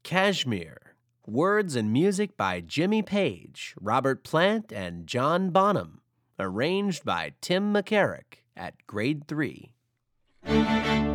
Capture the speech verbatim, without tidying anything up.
Kashmir. Words and music by Jimmy Page, Robert Plant, and John Bonham. Arranged by Tim McCarrick at grade three.